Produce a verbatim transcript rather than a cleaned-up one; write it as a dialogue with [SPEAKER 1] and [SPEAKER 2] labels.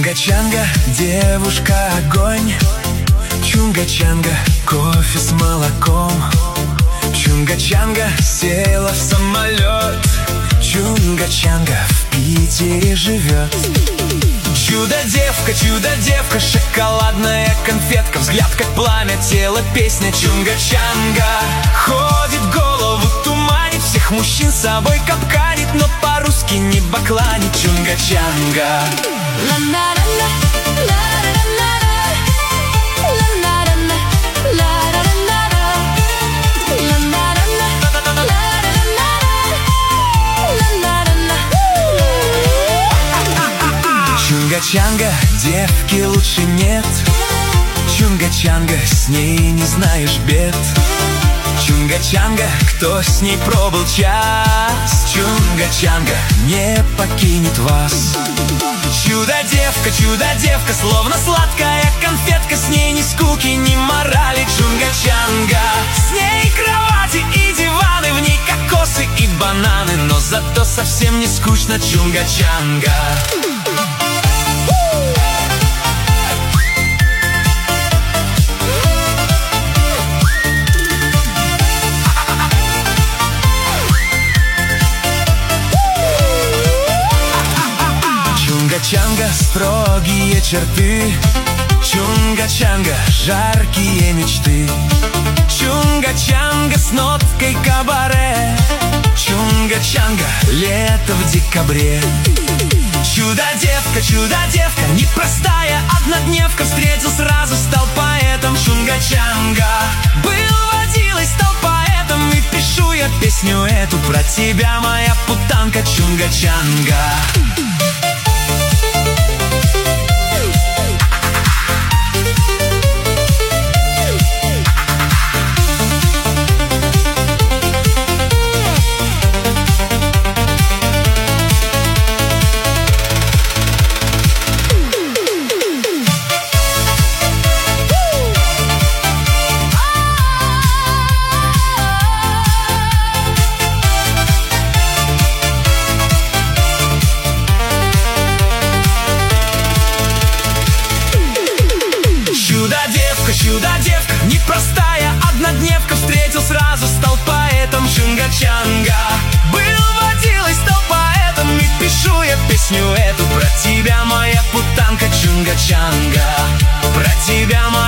[SPEAKER 1] Чунга-чанга, девушка огонь. Чунга-чанга, кофе с молоком. Чунга-чанга села в самолет. Чунга-чанга в Питере живет. Чудо-девка, чудо-девка, шоколадная конфетка. Взгляд как пламя, тело песня. Чунга-чанга ходит, голову туманит, всех мужчин с собой капканит, но по-русски не бакланит. Чунга-чанга. Чунга-чанга, девки лучше нет. Чунга-чанга, с ней не знаешь бед. Чунга-чанга, кто с ней пробыл час. Чунга-чанга не покинет вас. Чудо-девка, чудо-девка, словно сладкая конфетка. С ней ни скуки, ни морали. Чунга-чанга, с ней кровати и диваны, в ней кокосы и бананы, но зато совсем не скучно. Чунга-чанга. Чунга-чанга, строгие черты. Чунга-чанга, жаркие мечты. Чунга-чанга с ноткой кабаре. Чунга-чанга, лето в декабре. Чудо-девка, чудо-девка, непростая однодневка. Встретил сразу, стал поэтом. Чунга-чанга был водилой, стал поэтом. И пишу я песню эту про тебя, моя путанка. Чунга-чанга. Чудо-девка, непростая однодневка. Встретил сразу, стал поэтом. Чунга-чанга был водилой, стал поэтом. И пишу я песню эту про тебя, моя путанка. Чунга-чанга, про тебя, моя